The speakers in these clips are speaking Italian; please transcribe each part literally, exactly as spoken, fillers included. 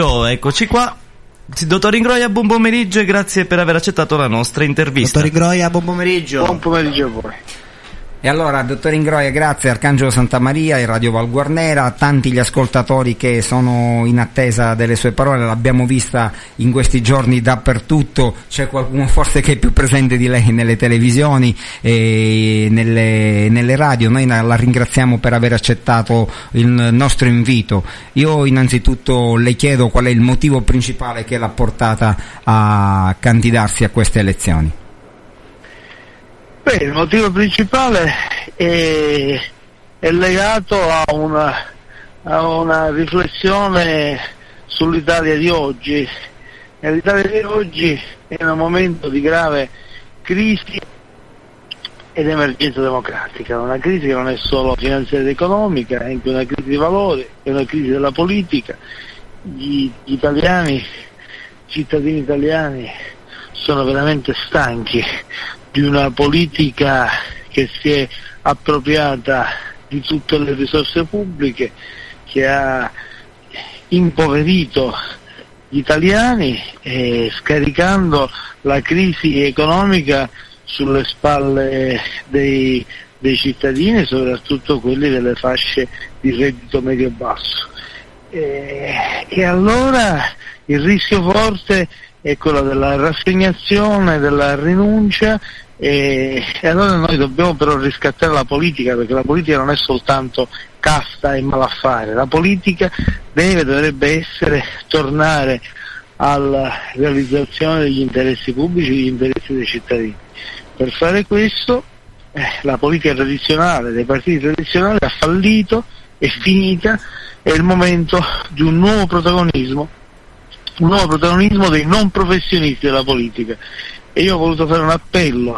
Oh, eccoci qua. Dottor Ingroia, buon pomeriggio e grazie per aver accettato la nostra intervista. Dottor Ingroia, buon pomeriggio. Buon pomeriggio a voi. E allora, dottor Ingroia, grazie Arcangelo Santamaria e Radio Val Guarnera, tanti gli ascoltatori che sono in attesa delle sue parole, l'abbiamo vista in questi giorni dappertutto, c'è qualcuno forse che è più presente di lei nelle televisioni e nelle, nelle radio. Noi la ringraziamo per aver accettato il nostro invito. Io innanzitutto le chiedo qual è il motivo principale che l'ha portata a candidarsi a queste elezioni. Beh, il motivo principale è, è legato a una, a una riflessione sull'Italia di oggi. E l'Italia di oggi è in un momento di grave crisi ed emergenza democratica, una crisi che non è solo finanziaria ed economica, è anche una crisi di valori, è una crisi della politica. Gli, gli italiani, i cittadini italiani sono veramente stanchi di una politica che si è appropriata di tutte le risorse pubbliche, che ha impoverito gli italiani e scaricando la crisi economica sulle spalle dei, dei cittadini, soprattutto quelli delle fasce di reddito medio-basso. E, e allora il rischio forte è quello della rassegnazione, della rinuncia, e, e allora noi dobbiamo però riscattare la politica, perché la politica non è soltanto casta e malaffare, la politica deve, dovrebbe essere, tornare alla realizzazione degli interessi pubblici, degli interessi dei cittadini. Per fare questo eh, la politica tradizionale, dei partiti tradizionali ha fallito, è finita, è il momento di un nuovo protagonismo, un nuovo protagonismo dei non professionisti della politica. E io ho voluto fare un appello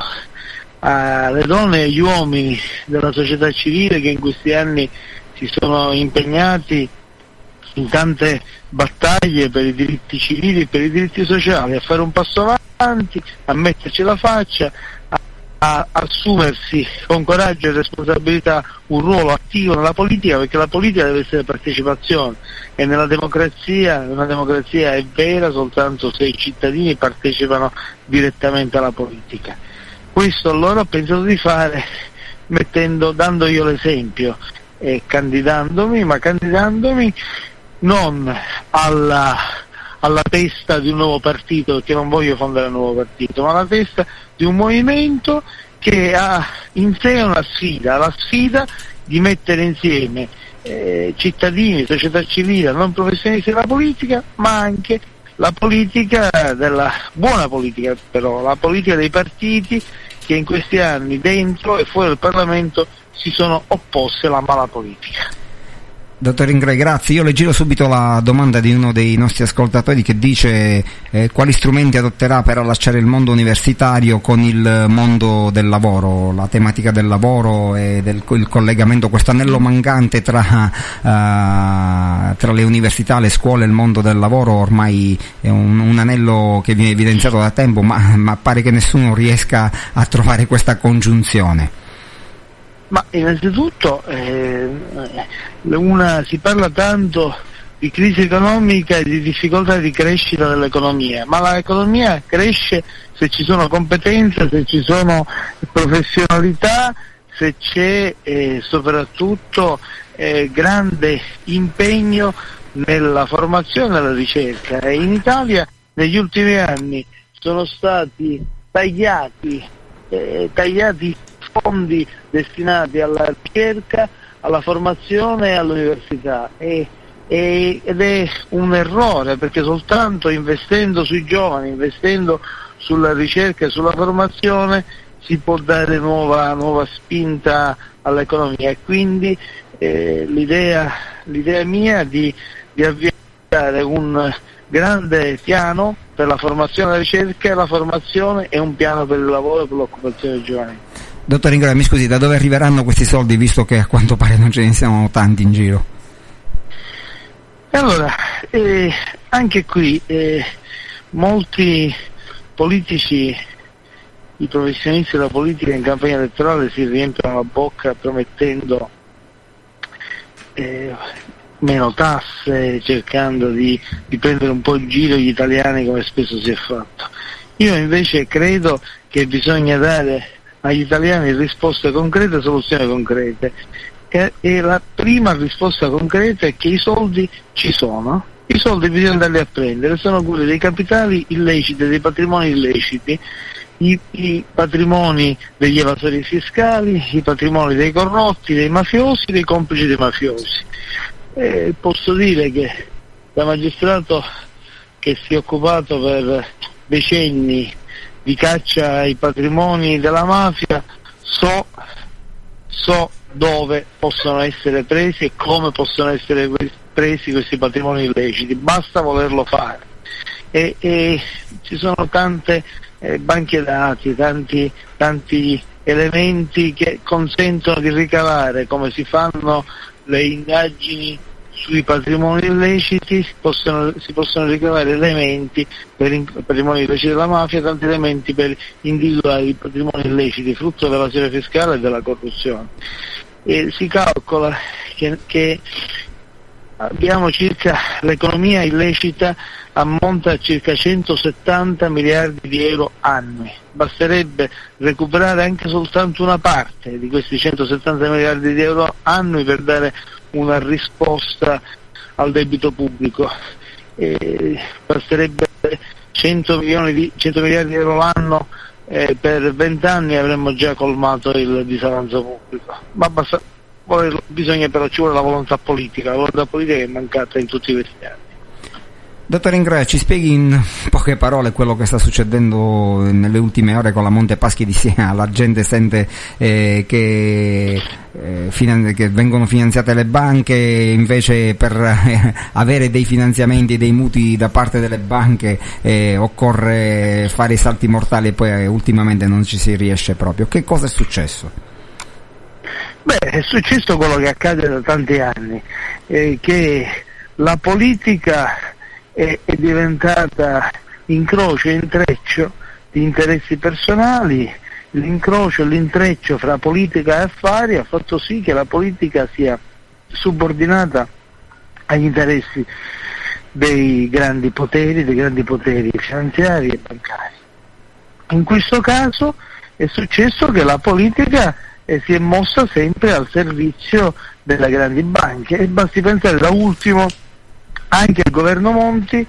alle donne e agli uomini della società civile che in questi anni si sono impegnati in tante battaglie per i diritti civili e per i diritti sociali, a fare un passo avanti, a metterci la faccia, a, a assumersi con coraggio e responsabilità un ruolo attivo nella politica, perché la politica deve essere partecipazione, e nella democrazia, una democrazia è vera soltanto se i cittadini partecipano direttamente alla politica. Questo allora ho pensato di fare mettendo, dando io l'esempio e candidandomi, ma candidandomi non alla, alla testa di un nuovo partito, perché non voglio fondare un nuovo partito, ma alla testa di un movimento che ha in sé una sfida, la sfida di mettere insieme eh, cittadini, società civile, non professionisti della politica, ma anche la politica della buona politica, però la politica dei partiti che in questi anni dentro e fuori del Parlamento si sono opposti alla mala politica. Dottor Ingroia, grazie. Io le giro subito la domanda di uno dei nostri ascoltatori che dice eh, quali strumenti adotterà per allacciare il mondo universitario con il mondo del lavoro, la tematica del lavoro e del il collegamento, questo anello mancante tra, uh, tra le università, le scuole e il mondo del lavoro. Ormai è un, un anello che viene evidenziato da tempo, ma, ma pare che nessuno riesca a trovare questa congiunzione. Ma innanzitutto eh, una, si parla tanto di crisi economica e di difficoltà di crescita dell'economia, ma l'economia cresce se ci sono competenze, se ci sono professionalità, se c'è eh, soprattutto eh, grande impegno nella formazione e nella ricerca. E in Italia negli ultimi anni sono stati tagliati, eh, tagliati fondi destinati alla ricerca, alla formazione e all'università, e, e, ed è un errore, perché soltanto investendo sui giovani, investendo sulla ricerca e sulla formazione si può dare nuova, nuova spinta all'economia. E quindi eh, l'idea, l'idea mia di, di avviare un grande piano per la formazione e la ricerca e la formazione e un piano per il lavoro e per l'occupazione dei giovani. Dottor Ingroia, mi scusi, da dove arriveranno questi soldi, visto che a quanto pare non ce ne siano tanti in giro? Allora, eh, anche qui eh, molti politici, i professionisti della politica in campagna elettorale si riempiono la bocca promettendo eh, meno tasse, cercando di, di prendere un po' in giro gli italiani come spesso si è fatto. Io invece credo che bisogna dare agli italiani risposte concrete e soluzioni concrete. E, e la prima risposta concreta è che i soldi ci sono, i soldi bisogna andarli a prendere, sono quelli dei capitali illeciti, dei patrimoni illeciti, i, i patrimoni degli evasori fiscali, i patrimoni dei corrotti, dei mafiosi, dei complici dei mafiosi. E posso dire che da magistrato che si è occupato per decenni di caccia ai patrimoni della mafia, so, so dove possono essere presi e come possono essere presi questi patrimoni illeciti, basta volerlo fare. E, e ci sono tante eh, banche dati, tanti, tanti elementi che consentono di ricavare, come si fanno le indagini sui patrimoni illeciti, possono, si possono ricavare elementi per i patrimoni illeciti della mafia, tanti elementi per individuare i patrimoni illeciti frutto dell'evasione fiscale e della corruzione. E si calcola che, che abbiamo circa, l'economia illecita ammonta a circa centosettanta miliardi di euro annui. Basterebbe recuperare anche soltanto una parte di questi centosettanta miliardi di euro annui per dare una risposta al debito pubblico. E basterebbe cento milioni di, cento miliardi di euro l'anno eh, per vent'anni, avremmo già colmato il disavanzo pubblico. Ma basta, bisogna però, ci vuole la volontà politica, la volontà politica che è mancata in tutti questi anni. Dottor Ingroia, ci spieghi in poche parole quello che sta succedendo nelle ultime ore con la Monte Paschi di Siena? La gente sente eh, che, eh, finan- che vengono finanziate le banche, invece per eh, avere dei finanziamenti, dei mutui da parte delle banche eh, occorre fare i salti mortali e poi eh, ultimamente non ci si riesce proprio. Che cosa è successo? Beh, è successo quello che accade da tanti anni, eh, che la politica è, è diventata incrocio e intreccio di interessi personali. L'incrocio e l'intreccio fra politica e affari ha fatto sì che la politica sia subordinata agli interessi dei grandi poteri, dei grandi poteri finanziari e bancari. In questo caso è successo che la politica eh, si è mossa sempre al servizio delle grandi banche, e basti pensare, da ultimo anche il governo Monti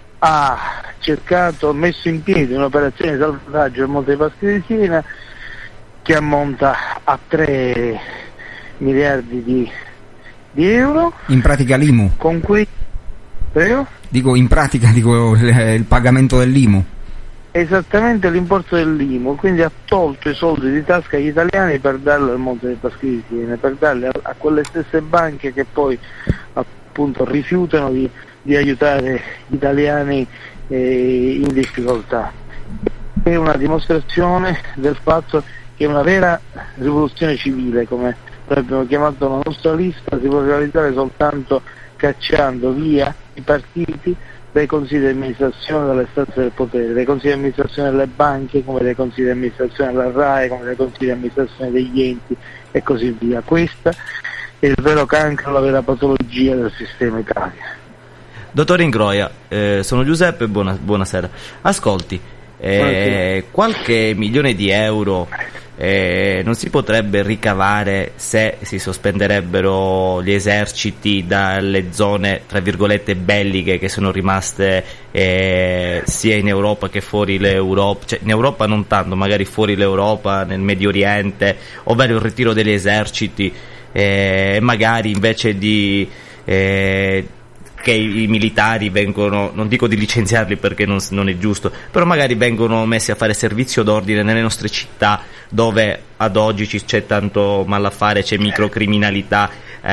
ha cercato, messo in piedi un'operazione di salvataggio al Monte Paschi di Siena che ammonta a tre miliardi di, di euro. In pratica l'I M U? Con cui, prego? Dico, in pratica dico il, il pagamento dell'I M U. Esattamente l'importo dell'I M U, quindi ha tolto i soldi di tasca agli italiani per darli al Monte dei Paschi di Siena, per darli a, a quelle stesse banche che poi appunto rifiutano di, di aiutare gli italiani eh, in difficoltà. È una dimostrazione del fatto che una vera rivoluzione civile, come noi abbiamo chiamato la nostra lista, si può realizzare soltanto cacciando via i partiti dai consigli di amministrazione delle stanze del potere, dai consigli di amministrazione delle banche, come dai consigli di amministrazione della RAI, come dai consigli di amministrazione degli enti e così via. Questa è il vero cancro, la vera patologia del sistema Italia. Dottor Ingroia, eh, sono Giuseppe, buona, buonasera. Ascolti, eh, qualche milione di euro eh, non si potrebbe ricavare se si sospenderebbero gli eserciti dalle zone tra virgolette belliche che sono rimaste eh, sia in Europa che fuori l'Europa, cioè in Europa non tanto, magari fuori l'Europa, nel Medio Oriente, ovvero il ritiro degli eserciti e eh, magari invece di eh, che i militari vengono, non dico di licenziarli perché non, non è giusto, però magari vengono messi a fare servizio d'ordine nelle nostre città dove ad oggi c'è tanto malaffare, c'è microcriminalità,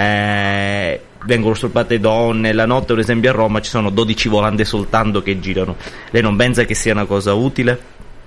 eh, vengono stupate donne, la notte per esempio a Roma ci sono dodici volante soltanto che girano. Lei non pensa che sia una cosa utile?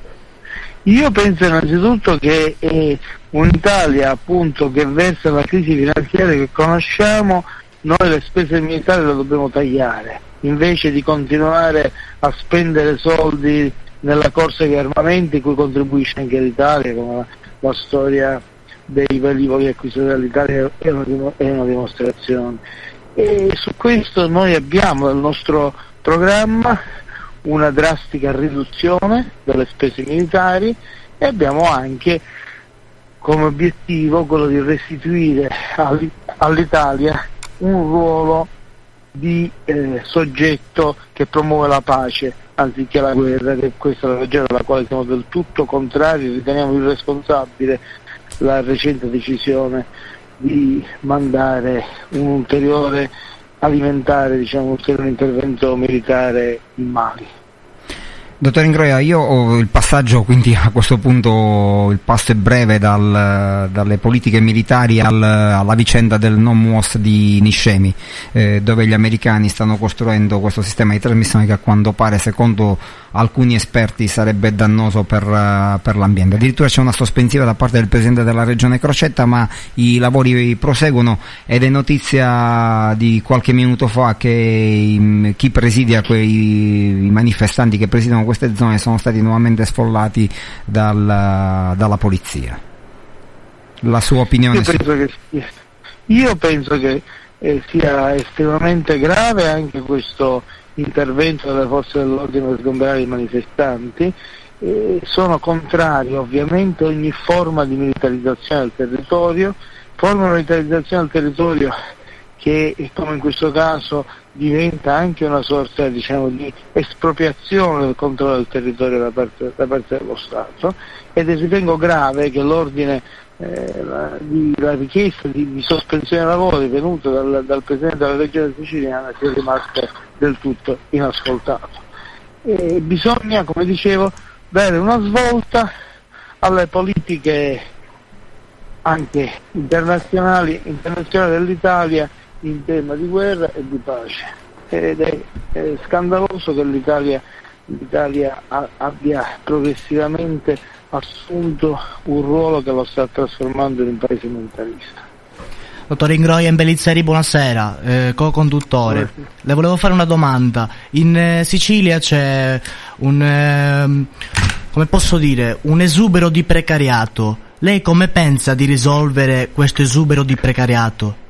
Io penso innanzitutto che eh, un'Italia appunto che versa la crisi finanziaria che conosciamo, noi le spese militari le dobbiamo tagliare, invece di continuare a spendere soldi nella corsa agli armamenti, cui contribuisce anche l'Italia, come la, la storia dei velivoli acquistati dall'Italia è una, è una dimostrazione. E su questo noi abbiamo nel nostro programma una drastica riduzione delle spese militari e abbiamo anche come obiettivo quello di restituire all'Italia un ruolo di eh, soggetto che promuove la pace anziché la guerra, che questa è la ragione per la quale siamo del tutto contrari, riteniamo irresponsabile la recente decisione di mandare un ulteriore alimentare, diciamo, un ulteriore intervento militare in Mali. Dottor Ingroia, io ho il passaggio, quindi a questo punto il passo è breve dal, dalle politiche militari al, alla vicenda del non M U O S di Niscemi, eh, dove gli americani stanno costruendo questo sistema di trasmissione che a quanto pare, secondo alcuni esperti, sarebbe dannoso per, uh, per l'ambiente. Addirittura c'è una sospensiva da parte del presidente della regione Crocetta, ma i lavori proseguono ed è notizia di qualche minuto fa che i, chi presidia quei i manifestanti che presidiano queste zone sono stati nuovamente sfollati dal, dalla polizia. La sua opinione? Io penso che, io penso che eh, sia estremamente grave anche questo intervento delle forze dell'ordine per sgomberare i manifestanti. Eh, sono contrario ovviamente a ogni forma di militarizzazione del territorio, forma di militarizzazione del territorio che, come in questo caso, diventa anche una sorta, diciamo, di espropriazione del controllo del territorio da parte, da parte dello Stato, ed ritengo grave che l'ordine, eh, la, di, la richiesta di, di sospensione dei lavori venuta dal, dal Presidente della Regione Siciliana sia rimasta del tutto inascoltato. E bisogna, come dicevo, dare una svolta alle politiche anche internazionali, internazionali dell'Italia in tema di guerra e di pace, ed è, è scandaloso che l'Italia, l'Italia a, abbia progressivamente assunto un ruolo che lo sta trasformando in un paese militarista. Dottor Ingroia Imbellizzeri, buonasera, eh, co-conduttore. Buonasera. Le volevo fare una domanda. In eh, Sicilia c'è un, eh, come posso dire, un esubero di precariato. Lei come pensa di risolvere questo esubero di precariato?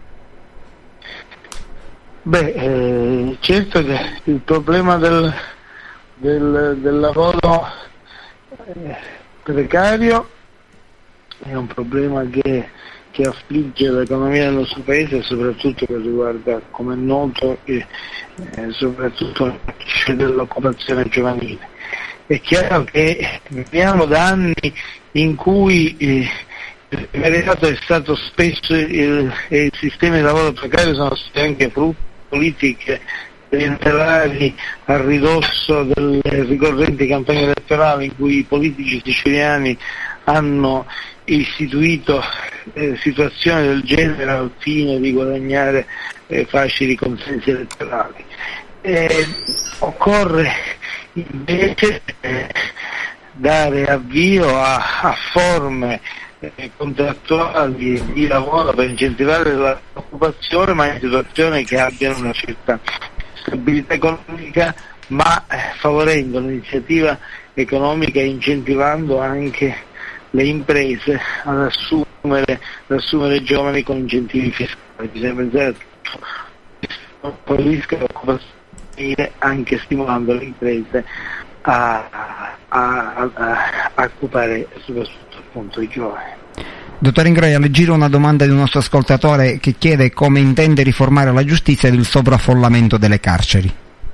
Beh, eh, certo che il problema del, del, del lavoro eh, precario è un problema che, che affligge l'economia del nostro paese, soprattutto che riguarda, come è noto, eh, eh, soprattutto dell'occupazione giovanile. È chiaro che viviamo da anni in cui eh, il precariato è stato spesso il, e il sistema di lavoro precario sono stati anche frutto politiche elettorali a ridosso delle ricorrenti campagne elettorali in cui i politici siciliani hanno istituito eh, situazioni del genere al fine di guadagnare eh, facili consensi elettorali. Eh, occorre invece eh, dare avvio a, a forme eh, contrattuali di lavoro per incentivare l'occupazione, ma in situazioni che abbiano una certa stabilità economica, ma eh, favorendo l'iniziativa economica e incentivando anche le imprese ad assumere, ad assumere giovani con incentivi fiscali. Bisogna pensare a tutto, favorisca l'occupazione anche stimolando le imprese a, a, a, a occupare soprattutto appunto i giovani. Dottor Ingroia, le giro una domanda di un nostro ascoltatore che chiede come intende riformare la giustizia ed il sovraffollamento delle carceri.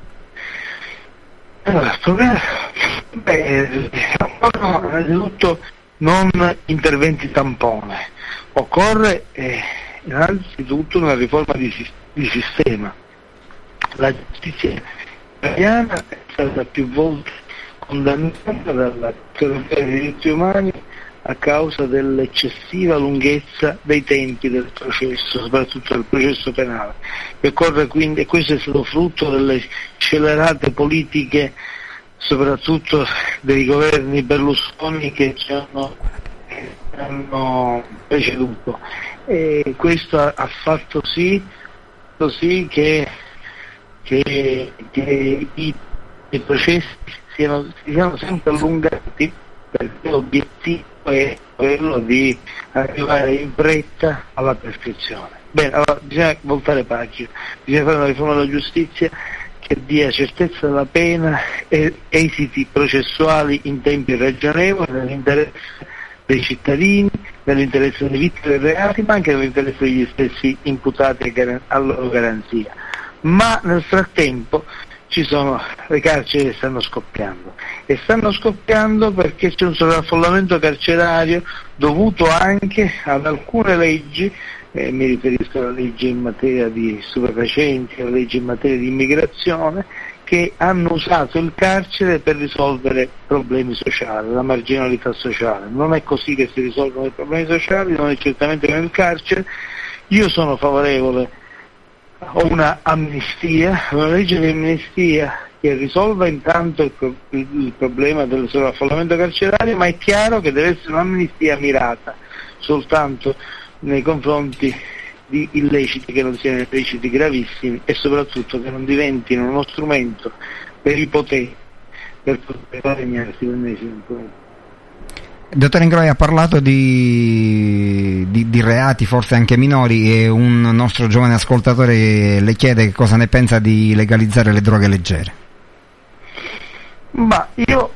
Allora, il problema, beh, occorrono innanzitutto non interventi tampone, occorre eh, innanzitutto una riforma di, di sistema. La giustizia italiana è stata più volte condannata dalla Corte dei diritti umani a causa dell'eccessiva lunghezza dei tempi del processo, soprattutto del processo penale. E occorre quindi, e questo è stato frutto delle scellerate politiche, soprattutto dei governi Berlusconi che ci hanno, che hanno preceduto. E questo ha, ha fatto sì, sì che, che, che i, i processi siano, siano sempre allungati, perché l'obiettivo è quello di arrivare in fretta alla prescrizione. Bene, allora bisogna voltare pagina, bisogna fare una riforma della giustizia che dia certezza della pena e esiti processuali in tempi ragionevoli nell'interesse dei cittadini, nell'interesse delle vittime dei reati, ma anche nell'interesse degli stessi imputati a loro garanzia. Ma nel frattempo ci sono le carceri che stanno scoppiando e stanno scoppiando perché c'è un sovraffollamento carcerario dovuto anche ad alcune leggi, eh, mi riferisco alla legge in materia di stupefacenti, alla legge in materia di immigrazione, che hanno usato il carcere per risolvere problemi sociali, la marginalità sociale. Non è così che si risolvono i problemi sociali, non è certamente nel carcere. Io sono favorevole a una amnistia, una legge di amnistia che risolva intanto il, pro- il problema del sovraffollamento carcerario, ma è chiaro che deve essere un'amnistia mirata soltanto nei confronti di illeciti che non siano illeciti gravissimi e soprattutto che non diventino uno strumento per i poteri per poter guadagnarsi l'ennesimo impunito. Dottor Ingroia ha parlato di, di, di reati forse anche minori e un nostro giovane ascoltatore le chiede che cosa ne pensa di legalizzare le droghe leggere. Ma io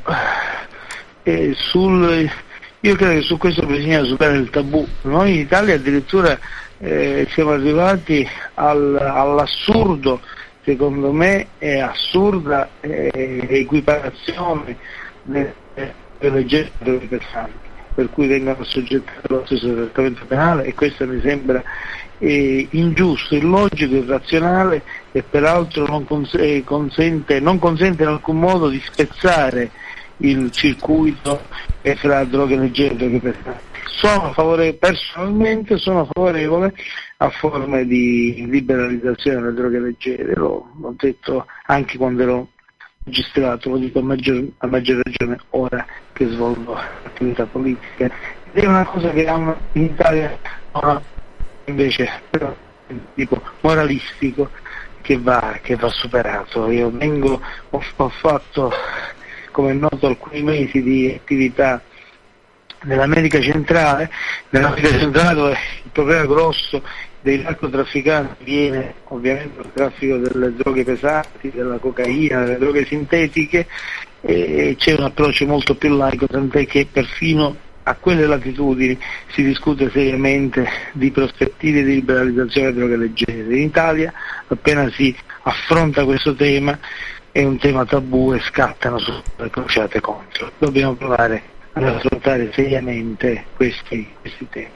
eh, sul io credo che su questo bisogna superare il tabù. Noi in Italia addirittura eh, siamo arrivati al, all'assurdo, secondo me è assurda eh, equiparazione delle leggere delle pesanti, per cui vengono assoggettate allo stesso trattamento penale, e questo mi sembra eh, ingiusto, illogico, irrazionale e peraltro non, cons- eh, consente, non consente in alcun modo di spezzare il circuito che fra droghe leggere e droghe pesanti. Sono favorevole, personalmente sono favorevole a forme di liberalizzazione delle droghe leggere, l'ho, l'ho detto anche quando ero magistrato, lo dico a maggior, a maggior ragione ora che svolgo attività politica, ed è una cosa che ha in Italia una, invece però, tipo moralistico che va, che va superato. Io vengo, ho, ho fatto come è noto alcuni mesi di attività nell'America centrale, nell'America centrale dove il problema grosso dei narcotrafficanti viene ovviamente dal traffico delle droghe pesanti, della cocaina, delle droghe sintetiche, e c'è un approccio molto più laico, tant'è che perfino a quelle latitudini si discute seriamente di prospettive di liberalizzazione delle droghe leggere. In Italia appena si affronta questo tema è un tema tabù e scattano sulle crociate contro. Dobbiamo provare ad affrontare seriamente questi, questi temi.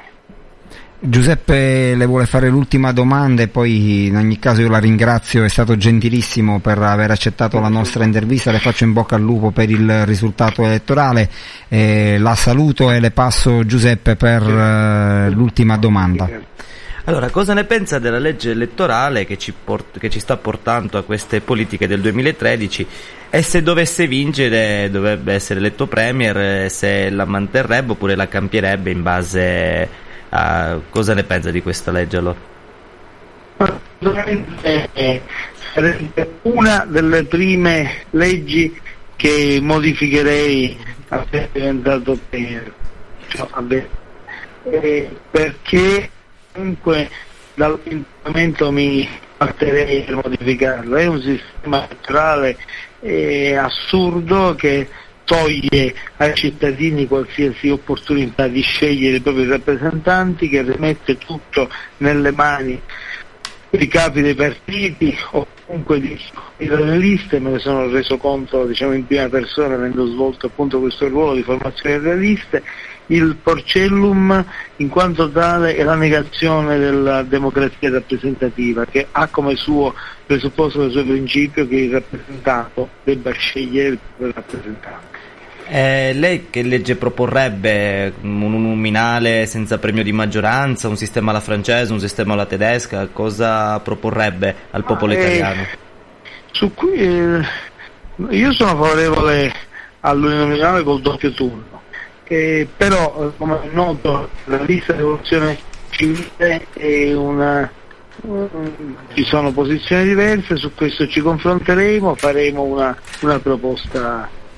Giuseppe le vuole fare l'ultima domanda e poi in ogni caso io la ringrazio, è stato gentilissimo per aver accettato la nostra intervista, le faccio in bocca al lupo per il risultato elettorale, eh, la saluto e le passo Giuseppe per eh, l'ultima domanda. Allora, cosa ne pensa della legge elettorale che ci, port- che ci sta portando a queste politiche del duemilatredici, e se dovesse vincere dovrebbe essere eletto premier, se la manterrebbe oppure la cambierebbe in base a cosa ne pensa di questa legge? Allora? Sarebbe una delle prime leggi che modificherei appena diventato premier, cioè, vabbè, eh, perché comunque dall'intervento mi partirei per modificarlo. È un sistema elettorale eh, assurdo che toglie ai cittadini qualsiasi opportunità di scegliere i propri rappresentanti, che rimette tutto nelle mani dei capi dei partiti o comunque di delle liste. Me ne sono reso conto, diciamo, in prima persona, avendo svolto appunto questo ruolo di formazione delle liste. Il porcellum in quanto tale è la negazione della democrazia rappresentativa, che ha come suo presupposto, come suo principio, che il rappresentato debba scegliere il proprio rappresentante. Eh, lei che legge proporrebbe? Un uninominale senza premio di maggioranza, un sistema alla francese, un sistema alla tedesca? Cosa proporrebbe al popolo ah, italiano? Eh, su cui eh, io sono favorevole all'uninominale col doppio turno. Eh, però, come è noto, la lista di evoluzione civile è una, uh, ci sono posizioni diverse, su questo ci confronteremo, faremo una, una proposta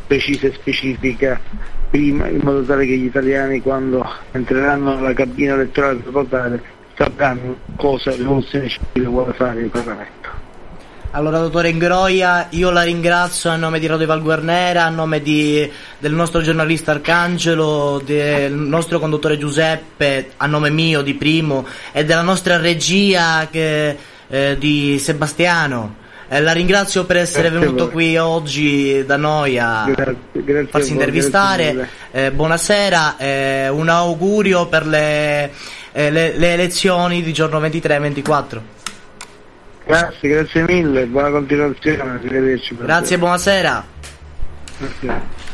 precisa e specifica prima, in modo tale che gli italiani, quando entreranno nella cabina elettorale per votare, sapranno cosa l'Unione Civile vuole fare in Parlamento. Allora, dottore Ingroia, io la ringrazio a nome di Radio Val Guarnera, a nome di, del nostro giornalista Arcangelo, del nostro conduttore Giuseppe, a nome mio di Primo e della nostra regia che, eh, di Sebastiano. Eh, la ringrazio per essere Grazie venuto qui oggi da noi a Grazie, grazie farsi a voi, intervistare. Eh, buonasera, eh, un augurio per le, eh, le, le elezioni di giorno ventitré e ventiquattro. Grazie, grazie mille, buona continuazione, arrivederci. Grazie, buonasera. Grazie.